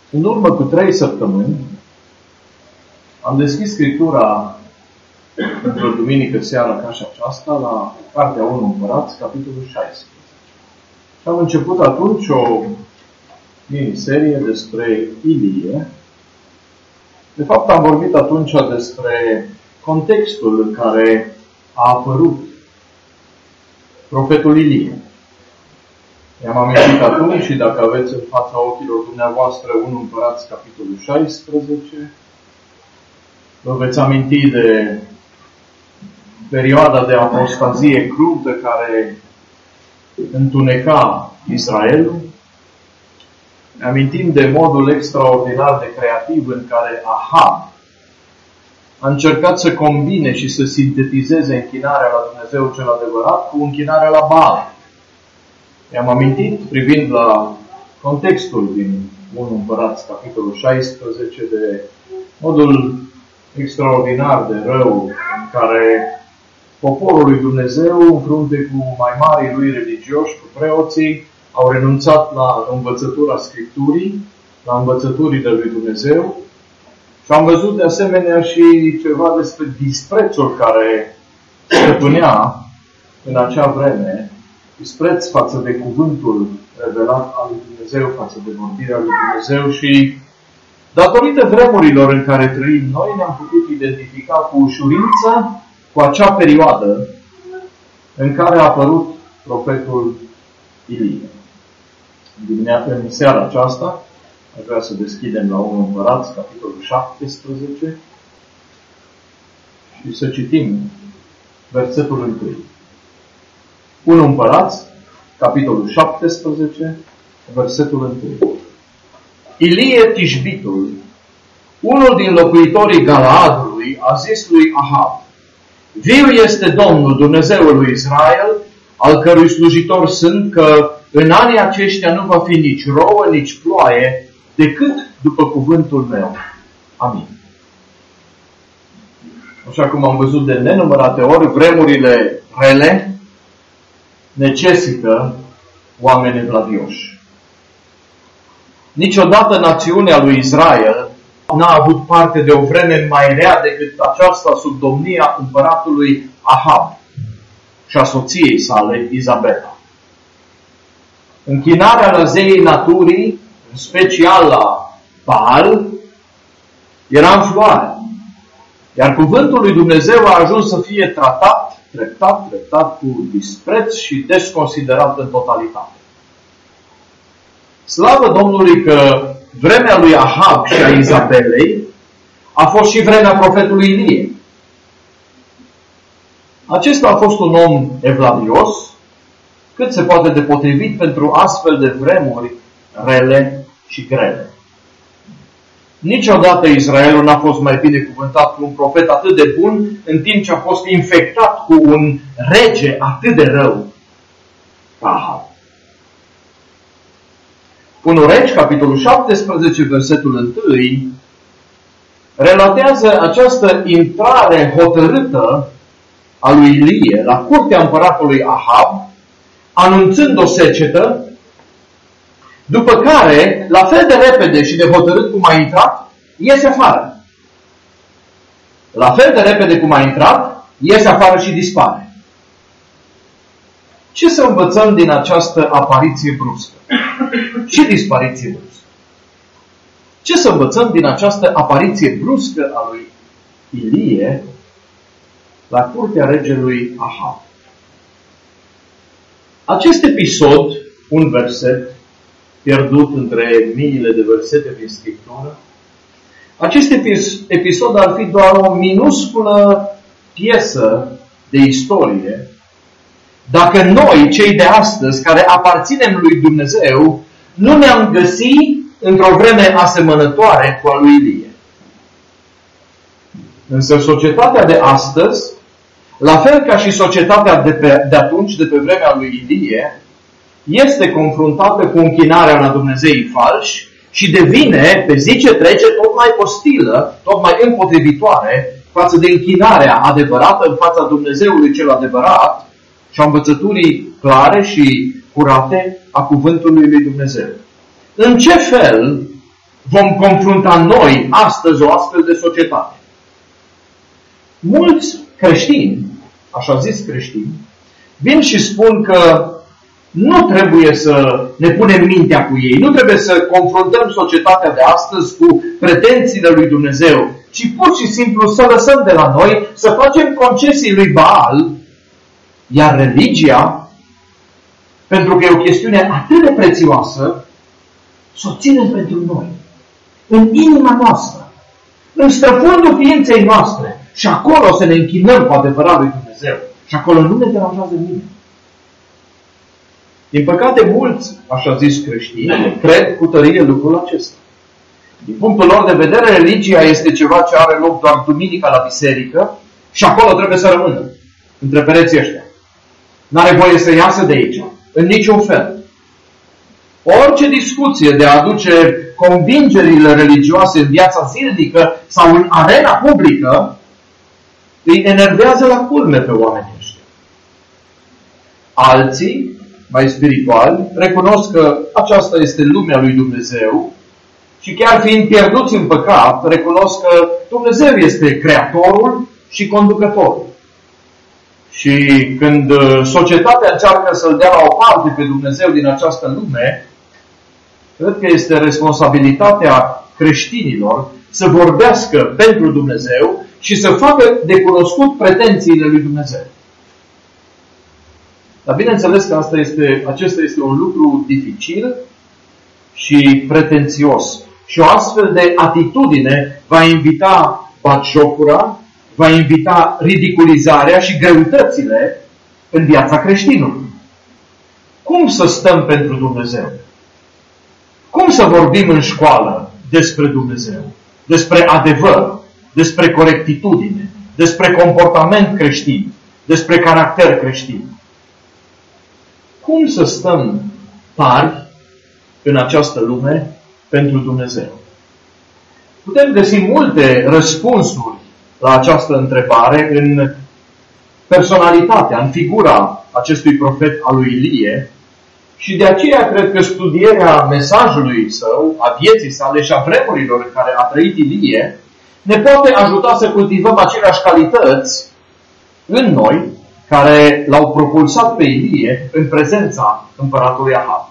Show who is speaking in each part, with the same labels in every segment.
Speaker 1: În urmă cu 3 săptămâni am deschis Scriptura într-o duminică seara ca și aceasta la Cartea 1 Împărați, capitolul 16. Și am început atunci o miniserie despre Ilie. De fapt, am vorbit atunci despre contextul în care a apărut profetul Ilie. I-am amintit atunci și dacă aveți în fața ochilor dumneavoastră 1 Împărați, capitolul 16, vă veți aminti de perioada de apostazie crudă care întuneca Israelul. Ne amintim de modul extraordinar de creativ în care Ahab a încercat să combine și să sintetizeze închinarea la Dumnezeu cel adevărat cu închinarea la Baal. I-am amintit, privind la contextul din 1 Împărați, capitolul 16, de modul extraordinar de rău în care poporul lui Dumnezeu, în frunte cu mai marii lui religioși, cu preoții, au renunțat la învățătura Scripturii, la învățăturile lui Dumnezeu. Și am văzut de asemenea și ceva despre disprețul care stăpânea în acea vreme, dispreț față de cuvântul revelat al lui Dumnezeu, față de vorbirea lui Dumnezeu și datorită vremurilor în care trăim noi, ne-am putut identifica cu ușurință cu acea perioadă în care a apărut profetul Ilie. În seara aceasta aș vrea să deschidem la 1 Împărați, capitolul 17 și să citim versetul 1. 1 Împărați, capitolul 17, versetul 1. Ilie Tișbitul, unul din locuitorii Galaadului, a zis lui Ahab: Viu este Domnul, Dumnezeul lui Israel, al cărui slujitor sunt, că în anii aceștia nu va fi nici rouă, nici ploaie, decât după cuvântul meu. Amin. Așa cum am văzut de nenumărate ori, vremurile rele necesită oameni evlavioși. Niciodată națiunea lui Israel n-a avut parte de o vreme mai rea decât aceasta sub domnia împăratului Ahab și a soției sale, Izabela. Închinarea la zeii naturii, în special la Baal, era în floare. Iar cuvântul lui Dumnezeu a ajuns să fie tratat, treptat, cu dispreț și desconsiderat în totalitate. Slavă Domnului că vremea lui Ahab și a Izabelei a fost și vremea profetului Ilie. Acesta a fost un om evlavios, cât se poate de potrivit pentru astfel de vremuri rele și grele. Niciodată Israelul n-a fost mai binecuvântat cu un profet atât de bun, în timp ce a fost infectat cu un rege atât de rău ca Ahab. 1 Regi, capitolul 17, versetul 1, relatează această intrare hotărâtă a lui Ilie la curtea împăratului Ahab, anunțând o secetă, după care, la fel de repede și de hotărât cum a intrat, iese afară. La fel de repede cum a intrat, iese afară și dispare. Ce să învățăm din această apariție bruscă și dispariție bruscă? Ce să învățăm din această apariție bruscă a lui Ilie la curtea regelui Ahab? Acest episod, un verset pierdut între miile de versete din Scriptură, acest episod ar fi doar o minusculă piesă de istorie dacă noi, cei de astăzi, care aparținem lui Dumnezeu, nu ne-am găsit într-o vreme asemănătoare cu a lui Ilie. Însă societatea de astăzi, la fel ca și societatea de atunci, de pe vremea lui Ilie, este confruntată cu închinarea la dumnezeii falși și devine, pe zi ce trece, tot mai ostilă, tot mai împotrivitoare față de închinarea adevărată în fața Dumnezeului cel adevărat și a învățăturii clare și curate a cuvântului lui Dumnezeu. În ce fel vom confrunta noi astăzi o astfel de societate? Mulți creștini, așa zis creștini, vin și spun că nu trebuie să ne punem mintea cu ei, nu trebuie să confruntăm societatea de astăzi cu pretențiile lui Dumnezeu, ci pur și simplu să lăsăm de la noi, să facem concesii lui Baal, iar religia, pentru că e o chestiune atât de prețioasă, să o ținem pentru noi, în inima noastră, în străfundul ființei noastre, și acolo să ne închinăm cu adevărat lui Dumnezeu. Și acolo nu ne deranjează nimeni. Din păcate, mulți, așa zis creștini, cred cu tărie lucrul acesta. Din punctul lor de vedere, religia este ceva ce are loc doar duminica la biserică și acolo trebuie să rămână, între pereții ăștia. N-are voie să iasă de aici, în niciun fel. Orice discuție de a aduce convingerile religioase în viața zilnică sau în arena publică îi enervează la culme pe oamenii ăștia. Alții, mai spirituali, recunosc că aceasta este lumea lui Dumnezeu și chiar fiind pierduți în păcat, recunosc că Dumnezeu este creatorul și conducătorul. Și când societatea încearcă să-L dea la o parte pe Dumnezeu din această lume, cred că este responsabilitatea creștinilor să vorbească pentru Dumnezeu și să facă de cunoscut pretențiile lui Dumnezeu. Dar bineînțeles că acesta este un lucru dificil și pretențios. Și o astfel de atitudine va invita batjocura, va invita ridiculizarea și greutățile în viața creștinului. Cum să stăm pentru Dumnezeu? Cum să vorbim în școală despre Dumnezeu? Despre adevăr, despre corectitudine, despre comportament creștin, despre caracter creștin? Cum să stăm tari în această lume pentru Dumnezeu? Putem găsi multe răspunsuri la această întrebare în personalitatea, în figura acestui profet al lui Ilie și de aceea cred că studierea mesajului său, a vieții sale și a vremurilor în care a trăit Ilie ne poate ajuta să cultivăm aceleași calități în noi care l-au propulsat pe Ilie în prezența împăratului Ahab.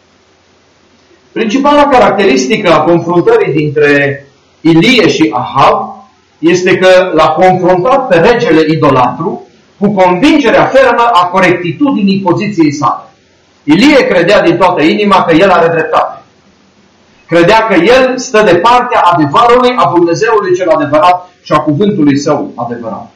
Speaker 1: Principala caracteristică a confruntării dintre Ilie și Ahab este că l-a confruntat pe regele idolatru cu convingerea fermă a corectitudinii poziției sale. Ilie credea din toată inima că el are dreptate. Credea că el stă de partea adevărului, a Dumnezeului cel adevărat și a cuvântului său adevărat.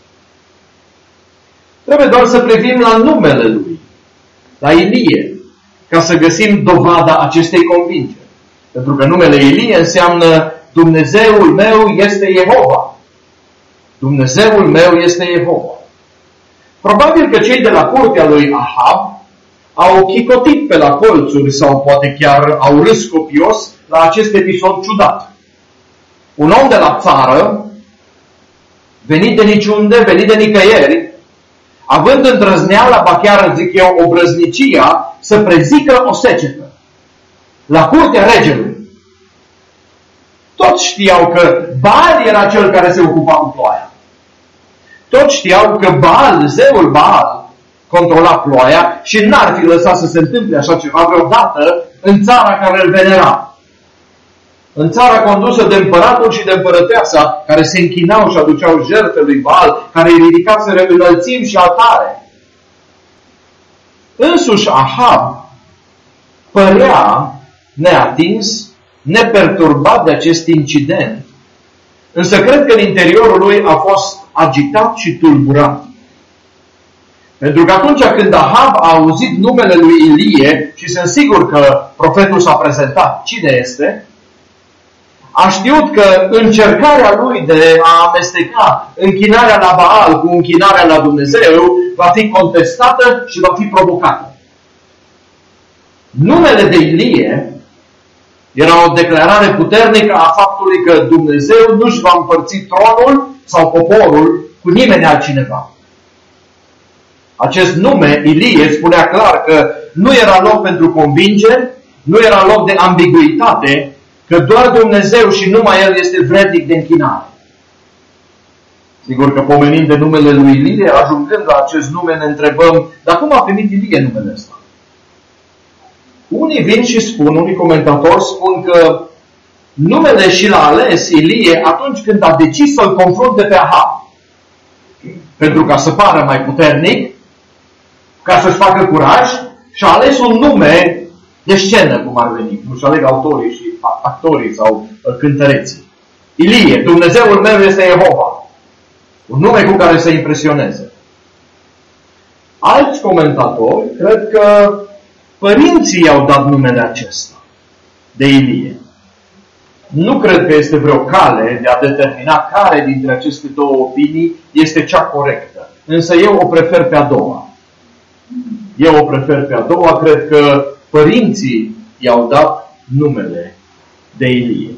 Speaker 1: Trebuie doar să privim la numele lui, la Ilie, ca să găsim dovada acestei convingeri. Pentru că numele Ilie înseamnă Dumnezeul meu este Jehova. Dumnezeul meu este Jehova. Probabil că cei de la curtea lui Ahab au chicotit pe la colțuri sau poate chiar au râs copios la acest episod ciudat. Un om de la țară, venit de niciunde, venit de nicăieri, având îndrăzneala, ba chiar zic eu, obrăznicia, să prezică o secetă la curtea regelui. Toți știau că Baal era cel care se ocupa cu ploaia. Toți știau că Baal, zeul Baal, controla ploaia și n-ar fi lăsat să se întâmple așa ceva vreodată în țara care îl venera. În țara condusă de împăratul și de împărăteasa, care se închinau și aduceau jertfe lui Baal, care îi ridicaseră înălțimi și altare. Însuși Ahab părea neatins, neperturbat de acest incident, însă cred că în interiorul lui a fost agitat și tulburat. Pentru că atunci când Ahab a auzit numele lui Ilie, și sunt sigur că profetul s-a prezentat cine este, a știut că încercarea lui de a amesteca închinarea la Baal cu închinarea la Dumnezeu va fi contestată și va fi provocată. Numele de Ilie era o declarare puternică a faptului că Dumnezeu nu-și va împărți tronul sau poporul cu nimeni altcineva. Acest nume, Ilie, spunea clar că nu era loc pentru convingeri, nu era loc de ambiguitate, că doar Dumnezeu și numai El este vrednic de închinare. Sigur că pomenind de numele lui Ilie, ajungând la acest nume, ne întrebăm, dar cum a primit Ilie numele ăsta? Unii vin și spun, unii comentatori spun că numele și l-a ales Ilie atunci când a decis să-l confrunte pe Ahab. Pentru ca să pară mai puternic, ca să-și facă curaj, și a ales un nume de scenă, cum ar veni. Nu-și aleg autorii și actorii sau cântăreții. Ilie, Dumnezeul meu este Jehova. Un nume cu care să impresioneze. Alți comentatori cred că părinții i-au dat numele acesta de Ilie. Nu cred că este vreo cale de a determina care dintre aceste două opinii este cea corectă. Însă eu o prefer pe a doua. Cred că părinții i-au dat numele de Ilie.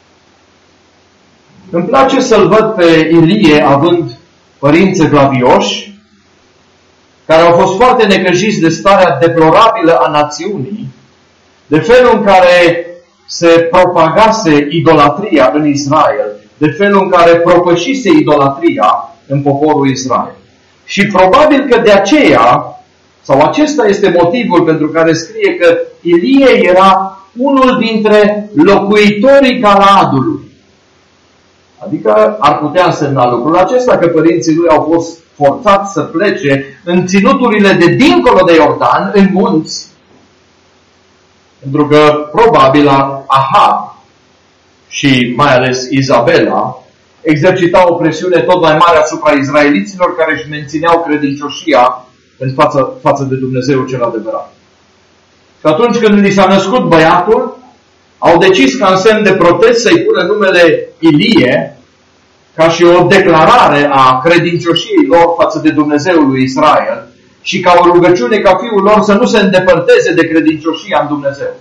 Speaker 1: Îmi place să-l văd pe Ilie având părinți evlavioși, care au fost foarte necăjiți de starea deplorabilă a națiunii, de felul în care se propagase idolatria în Israel, de felul în care propășise idolatria în poporul Israel. Și probabil că de aceea, sau acesta este motivul pentru care scrie că Ilie era unul dintre locuitorii Galaadului. Adică ar putea însemna lucrul acesta că părinții lui au fost forțați să plece în ținuturile de dincolo de Iordan, în munți, pentru că probabil Ahab și mai ales Izabela exercitau o presiune tot mai mare asupra izraeliților care își mențineau credincioșia în față de Dumnezeu cel adevărat. Și atunci când li s-a născut băiatul, au decis ca în semn de protest să-i pună numele Ilie, ca și o declarare a credincioșiei lor față de Dumnezeul lui Israel și ca o rugăciune ca fiul lor să nu se îndepărteze de credincioșia în Dumnezeu.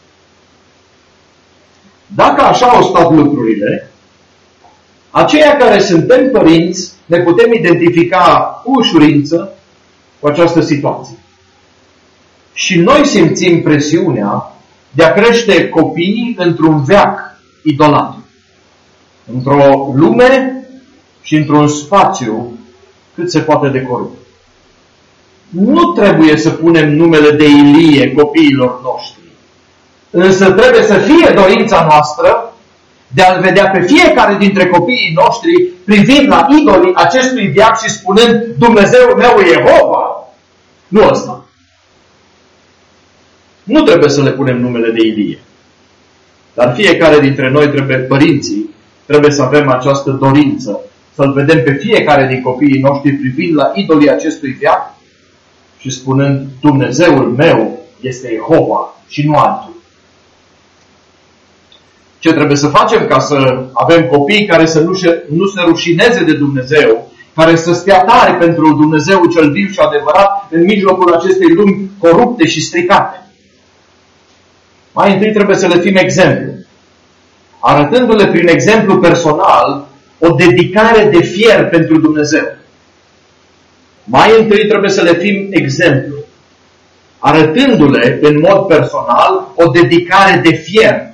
Speaker 1: Dacă așa au stat lucrurile, aceia care suntem părinți ne putem identifica cu ușurință cu această situație. Și noi simțim presiunea de a crește copiii într-un veac idolat, într-o lume și într-un spațiu cât se poate de corupt. Nu trebuie să punem numele de Ilie copiilor noștri, însă trebuie să fie dorința noastră de a-l vedea pe fiecare dintre copiii noștri privind la idolii acestui veac și spunând Dumnezeul meu e Jehova. Nu ăsta. Nu trebuie să le punem numele de Ilie. Dar fiecare dintre noi, părinții, trebuie să avem această dorință, să-l vedem pe fiecare din copiii noștri privind la idolii acestui veac și spunând Dumnezeul meu este Jehova și nu altul. Ce trebuie să facem ca să avem copii care să nu se rușineze de Dumnezeu, care să stea tare pentru Dumnezeu cel viu și adevărat în mijlocul acestei lumi corupte și stricate? Mai întâi trebuie să le fim exemplu, arătându-le prin exemplu personal o dedicare de fier pentru Dumnezeu. Mai întâi trebuie să le fim exemplu, arătându-le în mod personal o dedicare de fier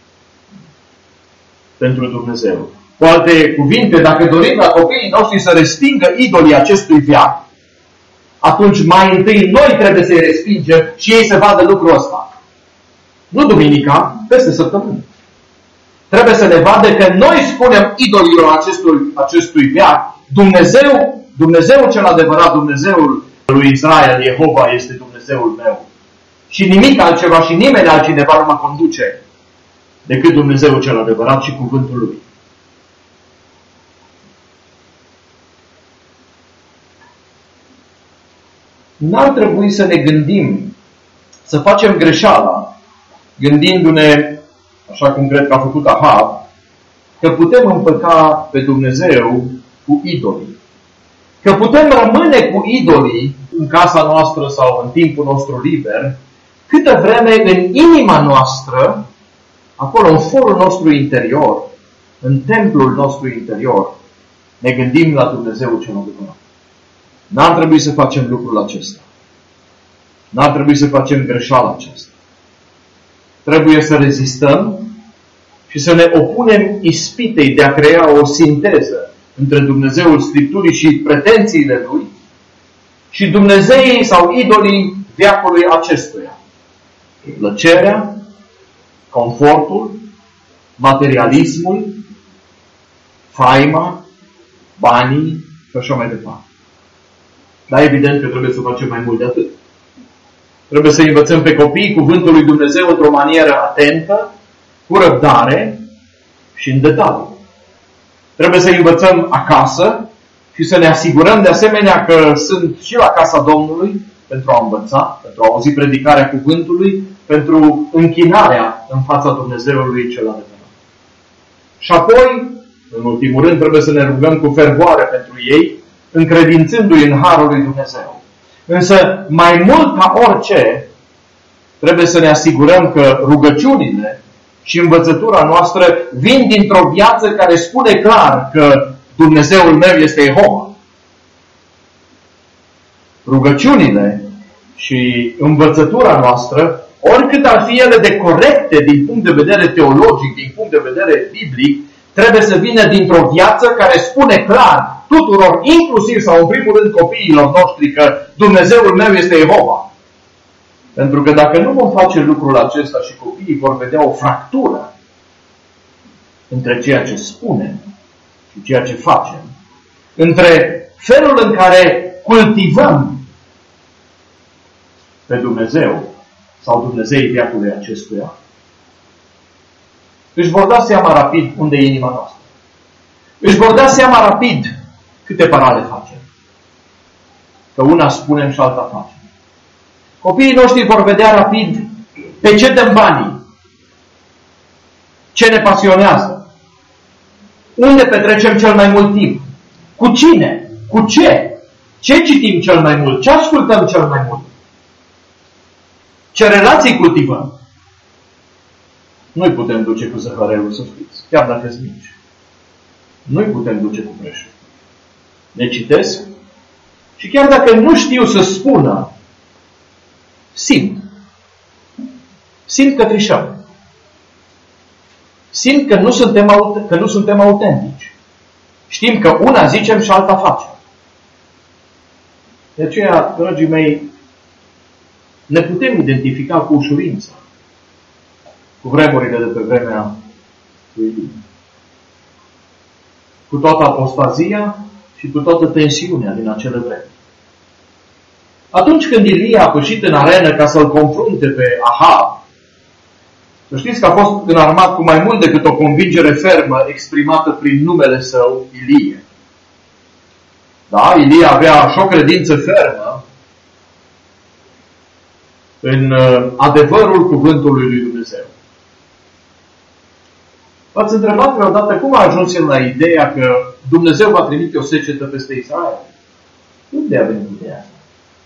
Speaker 1: pentru Dumnezeu. Cu alte cuvinte, dacă dorim la copiii noștri să respingă idolii acestui veac, atunci mai întâi noi trebuie să-i respingem și ei să vadă lucrul ăsta. Nu duminica, peste săptămână. Trebuie să ne vadă că noi spunem idolilor acestui veac, Dumnezeu cel adevărat, Dumnezeul lui Israel, Jehova este Dumnezeul meu. Și nimic altceva și nimeni altcineva nu mă conduce decât Dumnezeul cel adevărat și cuvântul lui. N-ar trebui să ne gândim, să facem greșeala, gândindu-ne, așa cum cred că a făcut Ahab, că putem împăca pe Dumnezeu cu idolii. Că putem rămâne cu idolii în casa noastră sau în timpul nostru liber, câtă vreme în inima noastră, acolo în forul nostru interior, în templul nostru interior, ne gândim la Dumnezeu cel adevărat. N-ar trebui să facem lucrul acesta. N-ar trebui să facem greșeala aceasta. Trebuie să rezistăm și să ne opunem ispitei de a crea o sinteză între Dumnezeul Scripturii și pretențiile Lui și Dumnezeii sau idolii veacului acestuia. Plăcerea, confortul, materialismul, faima, banii și așa mai departe. Dar evident că trebuie să facem mai mult de atât. Trebuie să învățăm pe copiii cuvântul lui Dumnezeu într-o manieră atentă, cu răbdare și în detaliu. Trebuie să învățăm acasă și să ne asigurăm de asemenea că sunt și la casa Domnului pentru a învăța, pentru a auzi predicarea cuvântului, pentru închinarea în fața Dumnezeului cel adevărat. Și apoi, în ultimul rând, trebuie să ne rugăm cu fervoare pentru ei, încredințându-i în harul lui Dumnezeu. Însă, mai mult ca orice, trebuie să ne asigurăm că rugăciunile și învățătura noastră vin dintr-o viață care spune clar că Dumnezeul meu este Jehova. Rugăciunile și învățătura noastră, oricât ar fi ele de corecte din punct de vedere teologic, din punct de vedere biblic, trebuie să vină dintr-o viață care spune clar tuturor, inclusiv sau în primul rând copiilor noștri, că Dumnezeul meu este Jehova. Pentru că dacă nu vom face lucrul acesta și copiii vor vedea o fractură între ceea ce spunem și ceea ce facem, între felul în care cultivăm pe Dumnezeu sau Dumnezeii veacului acestuia, își vor da seama rapid unde e inima noastră. Își vor da seama rapid câte parale facem. Că una spunem și alta facem. Copiii noștri vor vedea rapid pe ce dăm banii, ce ne pasionează, unde petrecem cel mai mult timp, cu cine, cu ce citim cel mai mult, ce ascultăm cel mai mult, ce relații cultivăm. Nu-i putem duce cu zăhărelul, să știți, chiar dacă îți minci. Nu-i putem duce cu preșul. Ne citesc și chiar dacă nu știu să spună, simt. Simt că trișăm. Simt că nu suntem autentici. Știm că una zicem și alta facem. De aceea, dragii mei, ne putem identifica cu ușurință cu vremurile de pe vremea lui Ilie. Cu toată apostazia și cu toată tensiunea din acele vreme. Atunci când Ilie a pășit în arenă ca să-l confrunte pe Ahab, să știți că a fost înarmat cu mai mult decât o convingere fermă exprimată prin numele său, Ilie. Da, Ilie avea și o credință fermă în adevărul cuvântului lui Dumnezeu. V-ați întrebat vreodată cum a ajuns el la ideea că Dumnezeu va trimite o secetă peste Israel? Unde a venit ideea asta?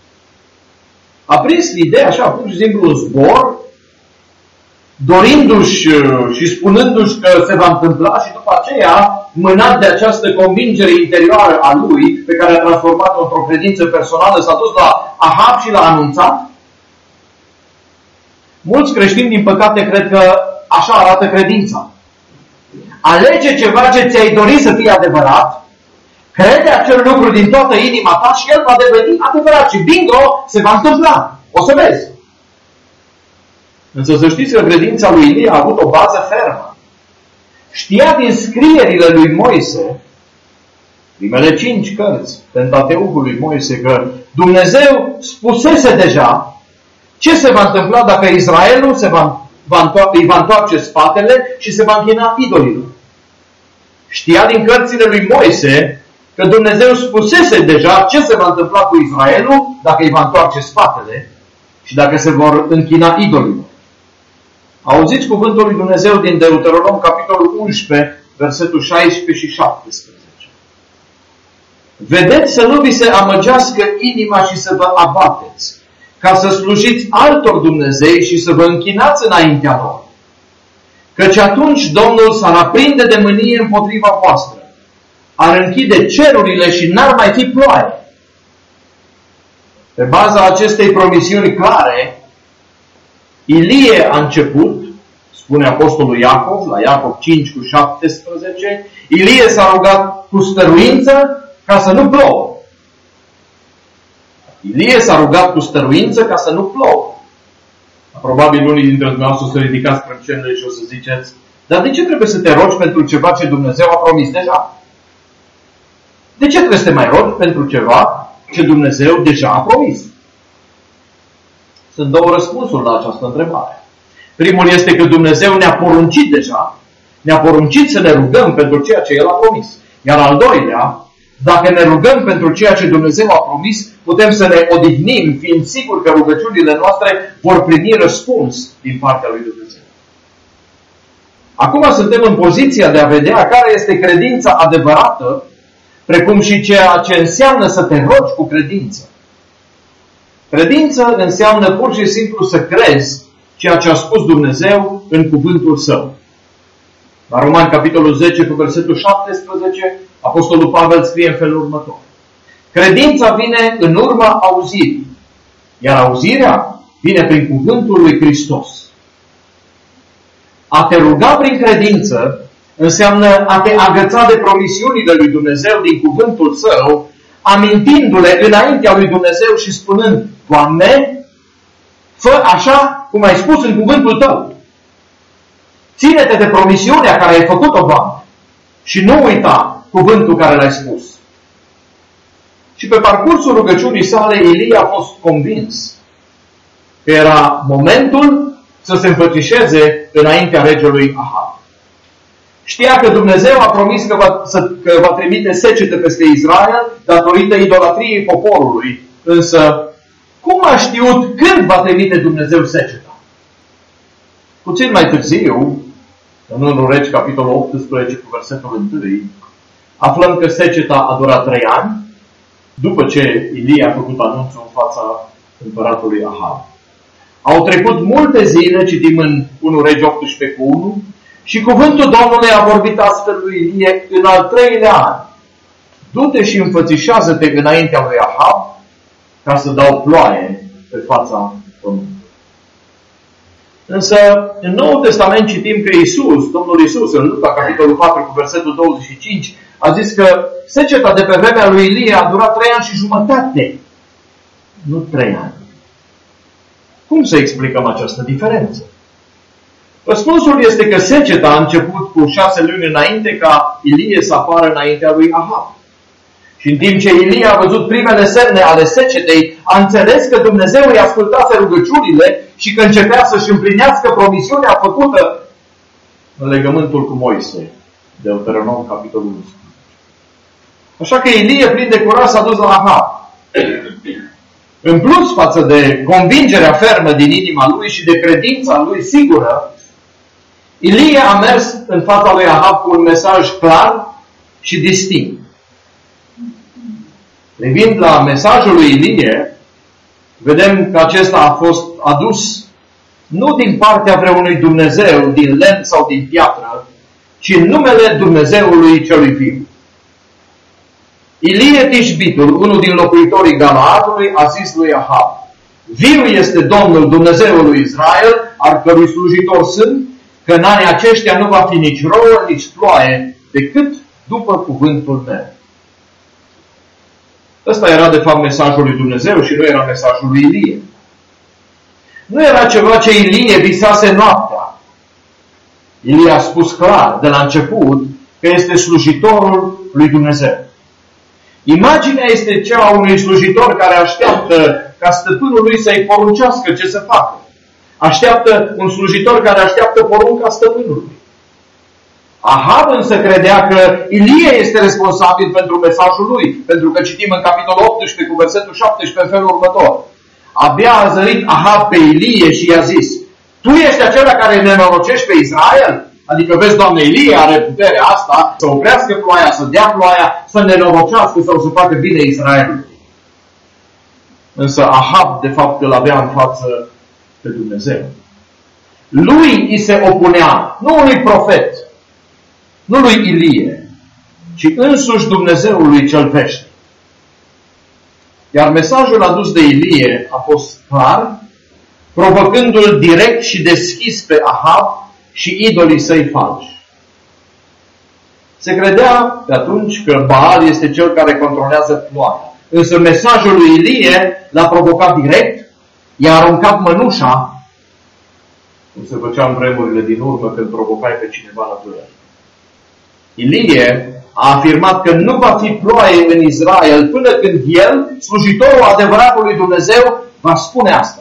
Speaker 1: A prins ideea așa, pur și simplu, în zbor, dorindu-și și spunându-și că se va întâmpla și după aceea, mânat de această convingere interioară a lui, pe care a transformat-o într-o credință personală, s-a dus la Ahab și l-a anunțat? Mulți creștini, din păcate, cred că așa arată credința. Alege ceva ce ți-ai dorit să fie adevărat, crede acel lucru din toată inima ta și el va deveni adevărat. Și bingo, se va întâmpla. O să vezi. Însă să știți că credința lui Ilie a avut o bază fermă. Știa din scrierile lui Moise, primele 5 cărți, Pentateucul lui Moise, că Dumnezeu spusese deja ce se va întâmpla dacă Israelul îi va întoarce spatele și se va închina idolilor. Știa din cărțile lui Moise că Dumnezeu spusese deja ce se va întâmpla cu Israelul dacă îi va întoarce spatele și dacă se vor închina idolilor. Auziți cuvântul lui Dumnezeu din Deuteronom, capitolul 11, versetul 16 și 17. Vedeți să nu vi se amăgească inima și să vă abateți, ca să slujiți altor Dumnezei și să vă închinați înaintea lor. Căci atunci Domnul s-ar aprinde de mânie împotriva voastră, ar închide cerurile și n-ar mai fi ploaie. Pe baza acestei promisiuni clare, Ilie a început, spune apostolul Iacov, la Iacov 5:17, Ilie s-a rugat cu stăruință ca să nu plouă. Ilie s-a rugat cu stăruință ca să nu plouă. Probabil unii dintre dumneavoastră o să ridicați prăcenele și o să ziceți, dar de ce trebuie să te rogi pentru ceva ce Dumnezeu a promis deja? De ce trebuie să te mai rogi pentru ceva ce Dumnezeu deja a promis? Sunt două răspunsuri la această întrebare. Primul este că Dumnezeu ne-a poruncit deja, ne-a poruncit să ne rugăm pentru ceea ce El a promis. Iar al doilea, dacă ne rugăm pentru ceea ce Dumnezeu a promis, putem să ne odihnim, fiind siguri că rugăciunile noastre vor primi răspuns din partea lui Dumnezeu. Acum suntem în poziția de a vedea care este credința adevărată, precum și ceea ce înseamnă să te rogi cu credință. Credință înseamnă pur și simplu să crezi ceea ce a spus Dumnezeu în cuvântul Său. La Romani, capitolul 10, cu versetul 17, apostolul Pavel scrie în felul următor. Credința vine în urma auzirii, iar auzirea vine prin cuvântul lui Hristos. A te ruga prin credință înseamnă a te agăța de promisiunile lui Dumnezeu din cuvântul Său, amintindu-le înaintea lui Dumnezeu și spunând, Doamne, fă așa cum ai spus în cuvântul Tău. Ține-te de promisiunea care ai făcut-o, Doamne, și nu uita cuvântul care l-ai spus. Și pe parcursul rugăciunii sale, Ilie a fost convins că era momentul să se înfățișeze înaintea regelui Ahab. Știa că Dumnezeu a promis că va trimite secete peste Israel datorită idolatriei poporului. Însă, cum a știut când va trimite Dumnezeu seceta? Puțin mai târziu, în 1 Regi, capitolul 18, cu versetul 1, aflăm că seceta a durat 3 ani, după ce Ilie a făcut anunțul în fața împăratului Ahab. Au trecut multe zile, citim în 1 Regi 18:1, și cuvântul Domnului a vorbit astfel lui Ilie în al 3-lea an. Du-te și înfățișează-te înaintea lui Ahab ca să dau ploaie pe fața pământului. Însă, în Noul Testament citim că Iisus, Domnul Iisus, în Luca, capitolul 4, cu versetul 25, a zis că seceta de pe vremea lui Ilie a durat 3 ani și jumătate, nu 3 ani. Cum să explicăm această diferență? Răspunsul este că seceta a început cu 6 luni înainte ca Ilie să apară înaintea lui Ahab. Și în timp ce Ilie a văzut primele semne ale secetei, a înțeles că Dumnezeu îi ascultase rugăciunile și că începea să-și împlinească promisiunea făcută în legământul cu Moise, Deuteronom, capitolul 11. Așa că Ilie, plin de curaj, s-a dus la Ahab. În plus față de convingerea fermă din inima lui și de credința lui sigură, Ilie a mers în fața lui Ahab cu un mesaj clar și distinct. Privind la mesajul lui Ilie, vedem că acesta a fost adus nu din partea vreunui Dumnezeu din lemn sau din piatră, ci în numele Dumnezeului celui viu. Ilie Tișbitul, unul din locuitorii Galaadului, a zis lui Ahab, viu este Domnul Dumnezeul lui Israel, al cărui slujitor sunt, că în anii aceștia nu va fi nici rouă, nici ploaie, decât după cuvântul meu. Ăsta era de fapt mesajul lui Dumnezeu și nu era mesajul lui Ilie. Nu era ceva ce Ilie visase noaptea. Ilie a spus clar de la început că este slujitorul lui Dumnezeu. Imaginea este cea a unui slujitor care așteaptă ca stăpânul lui să-i poruncească ce să facă. Așteaptă un slujitor care așteaptă porunca stăpânului. Ahab însă credea că Ilie este responsabil pentru mesajul lui, pentru că citim în capitolul 18 cu versetul 17 în felul următor. Abia a zărit Ahab pe Ilie și i-a zis, tu ești acela care ne norocești pe Israel? Adică vezi, Doamne, Ilie are puterea asta să oprească ploaia, să dea ploaia, să ne norocească sau să facă bine Israelului. Însă Ahab, de fapt, îl avea în față pe Dumnezeu. Lui îi se opunea, nu unui profet, nu lui Ilie, ci însuși Dumnezeului cel veșnic. Iar mesajul adus de Ilie a fost clar, provocându-l direct și deschis pe Ahab și idolii săi falși. Se credea pe atunci că Baal este cel care controlează ploaia. Însă mesajul lui Ilie l-a provocat direct, i-a aruncat mănușa, cum se făcea în vremurile din urmă când provocai pe cineva la duel. Ilie a afirmat că nu va fi ploaie în Israel până când el, slujitorul adevăratului Dumnezeu, va spune asta.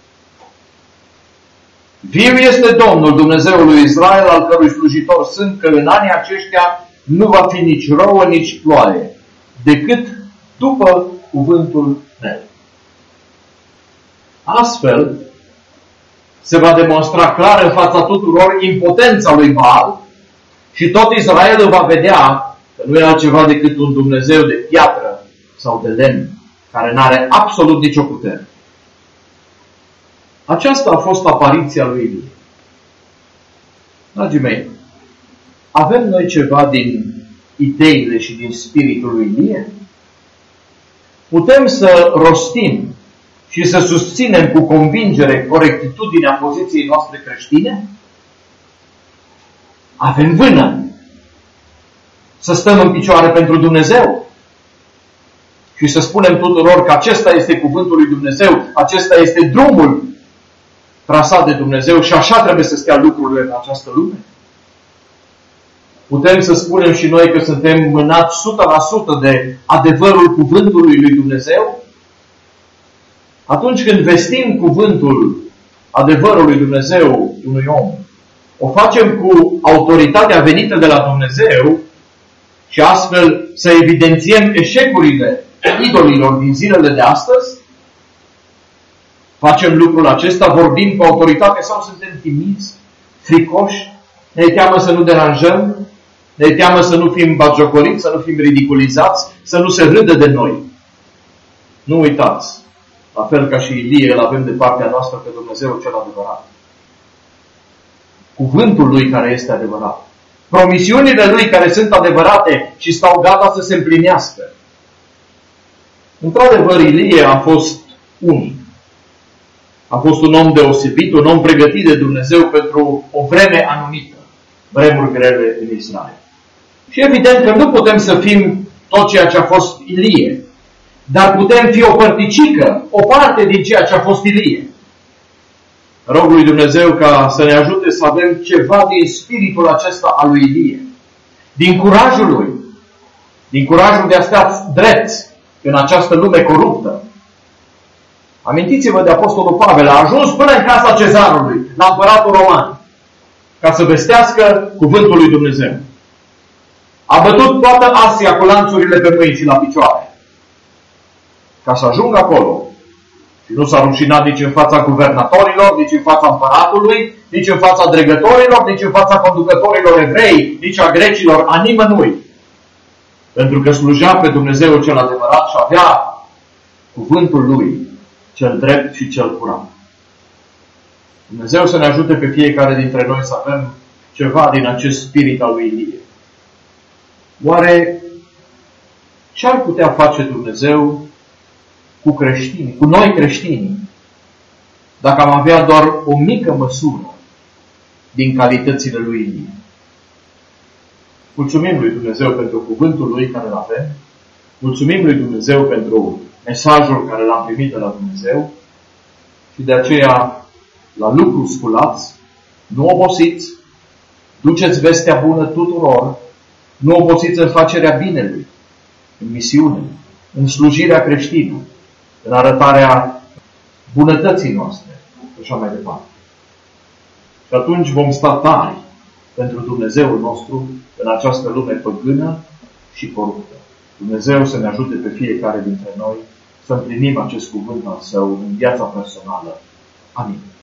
Speaker 1: Viu este Domnul, Dumnezeul lui Israel, al cărui slujitor sunt, că în anii aceștia nu va fi nici rouă, nici ploaie, decât după cuvântul meu. Astfel, se va demonstra clar în fața tuturor impotența lui Baal și tot Israelul va vedea că nu e altceva decât un Dumnezeu de piatră sau de lemn, care nu are absolut nicio putere. Aceasta a fost apariția lui Ilie. Dragii mei, avem noi ceva din ideile și din spiritul lui Ilie? Putem să rostim și să susținem cu convingere corectitudinea poziției noastre creștine? Avem vână să stăm în picioare pentru Dumnezeu și să spunem tuturor că acesta este cuvântul lui Dumnezeu, acesta este drumul trasat de Dumnezeu și așa trebuie să stea lucrurile în această lume? Putem să spunem și noi că suntem mânați 100% de adevărul cuvântului lui Dumnezeu? Atunci când vestim cuvântul adevărului Dumnezeu unui om, o facem cu autoritatea venită de la Dumnezeu și astfel să evidențiem eșecurile idolilor din zilele de astăzi? Facem lucrul acesta, vorbim cu autoritate sau suntem timizi, fricoși, ne teamă să nu deranjăm, ne teamă să nu fim batjocoriți, să nu fim ridiculizați, să nu se râdă de noi. Nu uitați, la fel ca și Ilie, îl avem de partea noastră pe Dumnezeu cel adevărat. Cuvântul lui care este adevărat. Promisiunile lui care sunt adevărate și stau gata să se împlinească. Într-adevăr, Ilie a fost unic. A fost un om deosebit, un om pregătit de Dumnezeu pentru o vreme anumită, vremuri grele în Israel. Și evident că nu putem să fim tot ceea ce a fost Ilie, dar putem fi o părticică, o parte din ceea ce a fost Ilie. Rog lui Dumnezeu ca să ne ajute să avem ceva din spiritul acesta al lui Ilie, din curajul lui, din curajul de a sta drept în această lume coruptă. Amintiți-vă de Apostolul Pavel, a ajuns până în casa cezarului, la împăratul roman, ca să vestească cuvântul lui Dumnezeu. A bătut toată Asia cu lanțurile pe mâini și la picioare, ca să ajungă acolo. Și nu s-a rușinat nici în fața guvernatorilor, nici în fața împăratului, nici în fața dregătorilor, nici în fața conducătorilor evrei, nici a grecilor, a nimănui. Pentru că slujea pe Dumnezeu cel adevărat și avea cuvântul lui cel drept și cel curat. Dumnezeu să ne ajute pe fiecare dintre noi să avem ceva din acest spirit al lui Ilie. Oare ce ar putea face Dumnezeu cu creștinii, cu noi creștinii, dacă am avea doar o mică măsură din calitățile lui Ilie? Mulțumim lui Dumnezeu pentru cuvântul lui care îl avem. Mulțumim lui Dumnezeu pentru mesajul care l-am primit de la Dumnezeu și de aceea, la lucru sculați, nu obosiți, duceți vestea bună tuturor, nu obosiți în facerea binelui, în misiune, în slujirea creștină, în arătarea bunătății noastre și așa mai departe. Și atunci vom sta tari pentru Dumnezeul nostru în această lume păgână și coruptă. Dumnezeu să ne ajute pe fiecare dintre noi să împlinim acest cuvânt al Său în viața personală. Amin.